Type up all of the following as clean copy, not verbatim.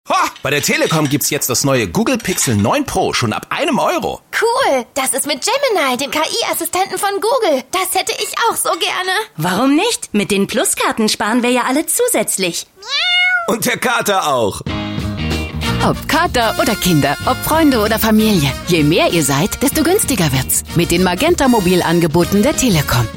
Ha! Bei der Telekom gibt's jetzt das neue Google Pixel 9 Pro schon ab €1. Cool, das ist mit Gemini, dem KI-Assistenten von Google. Das hätte ich auch so gerne. Warum nicht? Mit den Pluskarten sparen wir ja alle zusätzlich. Und der Kater auch. Ob Kater oder Kinder, ob Freunde oder Familie. Je mehr ihr seid, desto günstiger wird's. Mit den Magenta-Mobilangeboten der Telekom.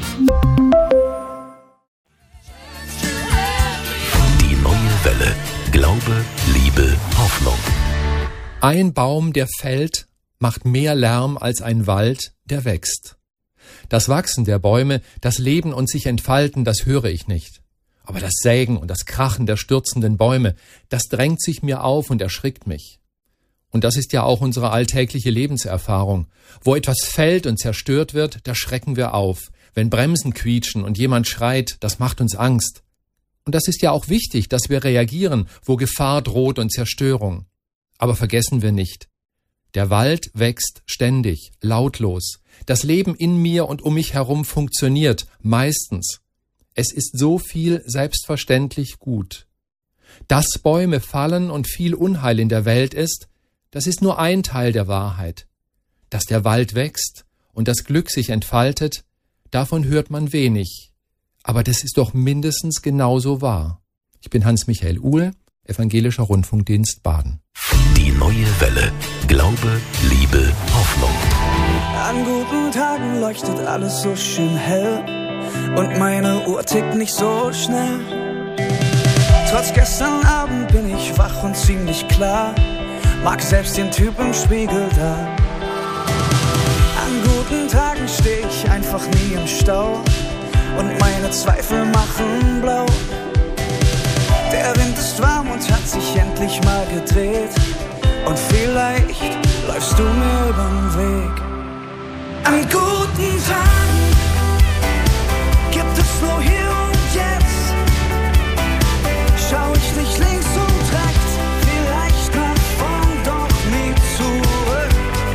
Die neue Welle. Glaube, Liebe, Hoffnung. Ein Baum, der fällt, macht mehr Lärm als ein Wald, der wächst. Das Wachsen der Bäume, das Leben und sich entfalten, das höre ich nicht. Aber das Sägen und das Krachen der stürzenden Bäume, das drängt sich mir auf und erschrickt mich. Und das ist ja auch unsere alltägliche Lebenserfahrung. Wo etwas fällt und zerstört wird, da schrecken wir auf. Wenn Bremsen quietschen und jemand schreit, das macht uns Angst. Und das ist ja auch wichtig, dass wir reagieren, wo Gefahr droht und Zerstörung. Aber vergessen wir nicht. Der Wald wächst ständig, lautlos. Das Leben in mir und um mich herum funktioniert, meistens. Es ist so viel selbstverständlich gut. Dass Bäume fallen und viel Unheil in der Welt ist, das ist nur ein Teil der Wahrheit. Dass der Wald wächst und das Glück sich entfaltet, davon hört man wenig. Aber das ist doch mindestens genauso wahr. Ich bin Hans-Michael Uhl, Evangelischer Rundfunkdienst Baden. Die neue Welle. Glaube, Liebe, Hoffnung. An guten Tagen leuchtet alles so schön hell und meine Uhr tickt nicht so schnell. Trotz gestern Abend bin ich wach und ziemlich klar, mag selbst den Typ im Spiegel da. An guten Tagen steh ich einfach nie im Stau und meine Zweifel machen blau. Der Wind ist warm und hat sich endlich mal gedreht und vielleicht läufst du mir übern Weg. An guten Tagen gibt es nur hier und jetzt. Schau ich nicht links und rechts, vielleicht nach vorn, doch nie zurück.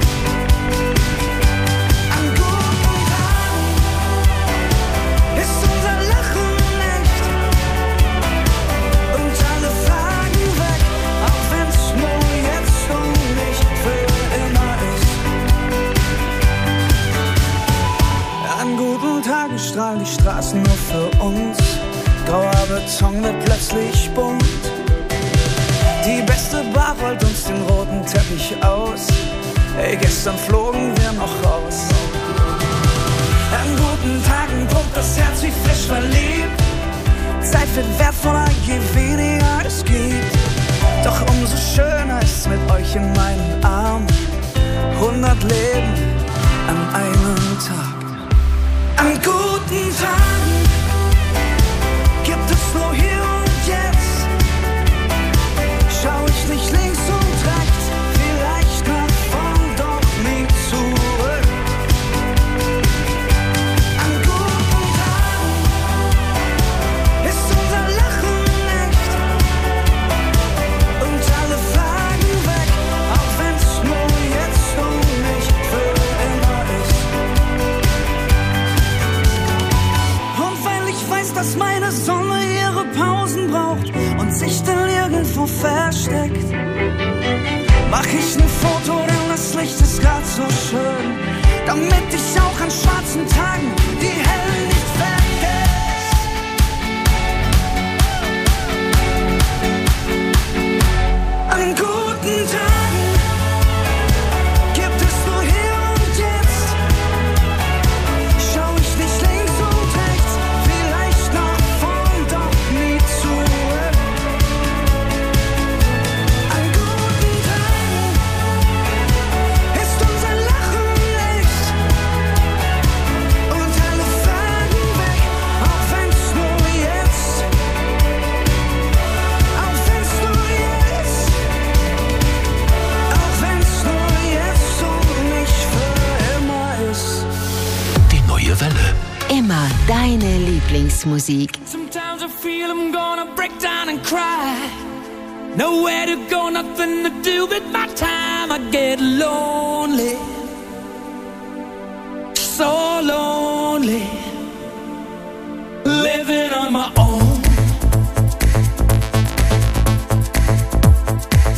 An guten Tagen ist unser Lachen echt und alle Fragen weg, auch wenn's nur jetzt und nicht für immer ist. An guten Tagen strahlen die Straßen nur für uns. Grauer Beton wird plötzlich bunt. Die beste Bar rollt uns den roten Teppich aus. Ey, gestern flogen wir noch raus. An guten Tagen pumpt das Herz wie frisch verliebt. Zeit wird wertvoller, je weniger es gibt. Doch umso schöner ist mit euch in meinen Armen. 100 Leben an einem Tag. An guten Tagen gibt es nur hier und jetzt. Schau ich nicht links und rechts, vielleicht nach vorn, doch nie zurück. An guten Tagen ist unser Lachen echt und alle Fragen weg, auch wenn's nur jetzt und nicht für immer ist. Und weil ich weiß, dass meine Sonne ihre Pausen braucht und sich dann irgendwo versteckt, mach ich ein Foto, denn das Licht ist grad so schön, damit ich auch an schwarzen Tagen die hellen nicht vergesse. An guten Tagen gibt es nur hier und jetzt. Schau ich nicht links und rechts, vielleicht nach vorn, doch nie zurück. An guten Tagen ist unser Lachen echt und alle Fragen weg, auch wenn's nur jetzt, auch wenn's nur jetzt, auch wenn's nur jetzt und nicht für immer ist. Die neue Welle. Immer deine Lieblingsmusik. Sometimes I feel I'm gonna break down and cry. Nowhere to go, nothing to do with my time. I get lonely, so lonely, living on my own.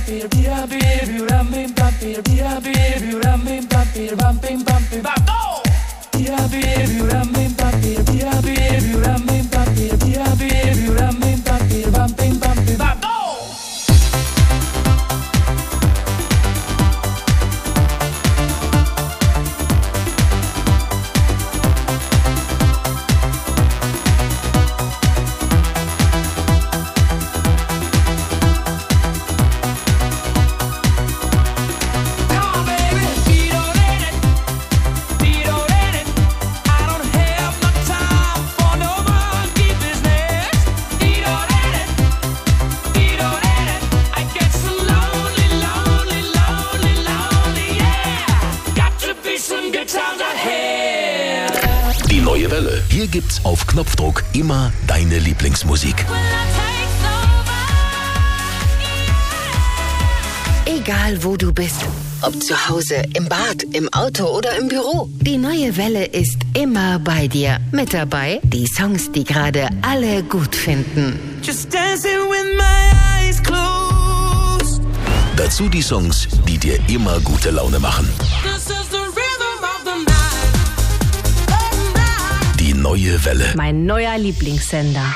Die neue Welle. Hier gibt's auf Knopfdruck immer deine Lieblingsmusik. Egal wo du bist, ob zu Hause, im Bad, im Auto oder im Büro. Die neue Welle ist immer bei dir. Mit dabei die Songs, die gerade alle gut finden. Just dancing with my eyes closed. Dazu die Songs, die dir immer gute Laune machen. Die neue Welle. Mein neuer Lieblingssender.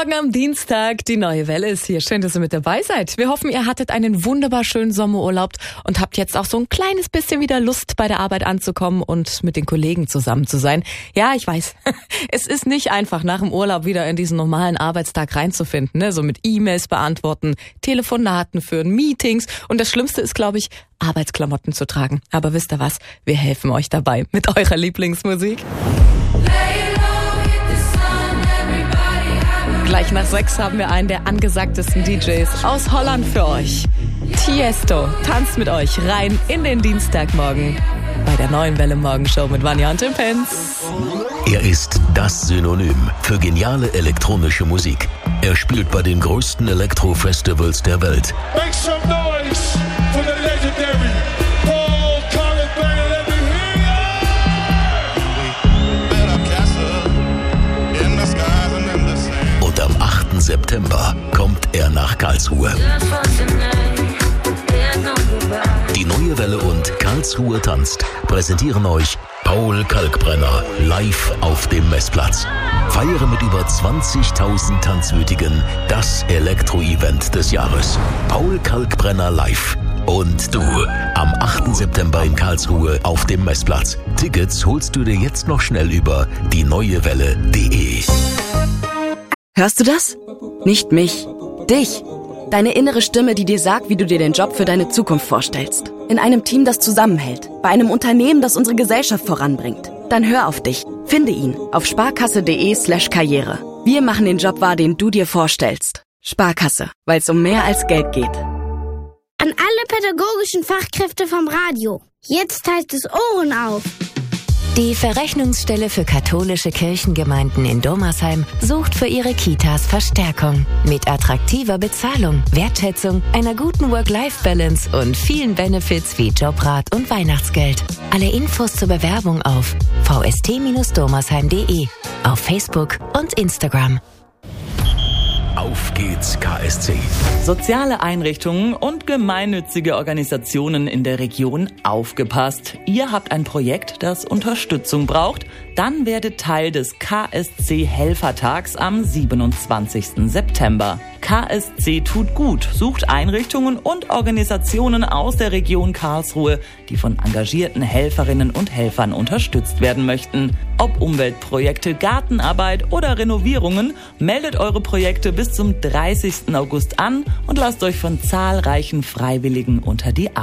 Morgen am Dienstag. Die neue Welle ist hier. Schön, dass ihr mit dabei seid. Wir hoffen, ihr hattet einen wunderbar schönen Sommerurlaub und habt jetzt auch so ein kleines bisschen wieder Lust, bei der Arbeit anzukommen und mit den Kollegen zusammen zu sein. Ja, ich weiß, es ist nicht einfach, nach dem Urlaub wieder in diesen normalen Arbeitstag reinzufinden, ne? So mit E-Mails beantworten, Telefonaten führen, Meetings und das Schlimmste ist, glaube ich, Arbeitsklamotten zu tragen. Aber wisst ihr was? Wir helfen euch dabei mit eurer Lieblingsmusik. Gleich nach 6 haben wir einen der angesagtesten DJs aus Holland für euch. Tiesto tanzt mit euch rein in den Dienstagmorgen bei der neuen Welle Morgenshow mit Vanja und Tim Pence. Er ist das Synonym für geniale elektronische Musik. Er spielt bei den größten Elektro-Festivals der Welt. Make some noise for the legendary Paul Kalkbrenner. Let me hear. Und am 8. September kommt er nach Karlsruhe. Die neue Welle und Karlsruhe tanzt präsentieren euch Paul Kalkbrenner live auf dem Messplatz. Feiere mit über 20.000 Tanzwütigen das Elektro-Event des Jahres. Paul Kalkbrenner live. Und du, am 8. September in Karlsruhe auf dem Messplatz. Tickets holst du dir jetzt noch schnell über dieneuewelle.de. Hörst du das? Nicht mich, dich. Deine innere Stimme, die dir sagt, wie du dir den Job für deine Zukunft vorstellst. In einem Team, das zusammenhält. Bei einem Unternehmen, das unsere Gesellschaft voranbringt. Dann hör auf dich. Finde ihn auf sparkasse.de/Karriere. Wir machen den Job wahr, den du dir vorstellst. Sparkasse, weil es um mehr als Geld geht. An alle pädagogischen Fachkräfte vom Radio. Jetzt heißt es Ohren auf. Die Verrechnungsstelle für katholische Kirchengemeinden in Domersheim sucht für ihre Kitas Verstärkung. Mit attraktiver Bezahlung, Wertschätzung, einer guten Work-Life-Balance und vielen Benefits wie Jobrat und Weihnachtsgeld. Alle Infos zur Bewerbung auf vst-domersheim.de, auf Facebook und Instagram. Auf geht's, KSC. Soziale Einrichtungen und gemeinnützige Organisationen in der Region, aufgepasst. Ihr habt ein Projekt, das Unterstützung braucht? Dann werdet Teil des KSC-Helfertags am 27. September. KSC tut gut, sucht Einrichtungen und Organisationen aus der Region Karlsruhe, die von engagierten Helferinnen und Helfern unterstützt werden möchten. Ob Umweltprojekte, Gartenarbeit oder Renovierungen, meldet eure Projekte bis zum 30. August an und lasst euch von zahlreichen Freiwilligen unter die Arme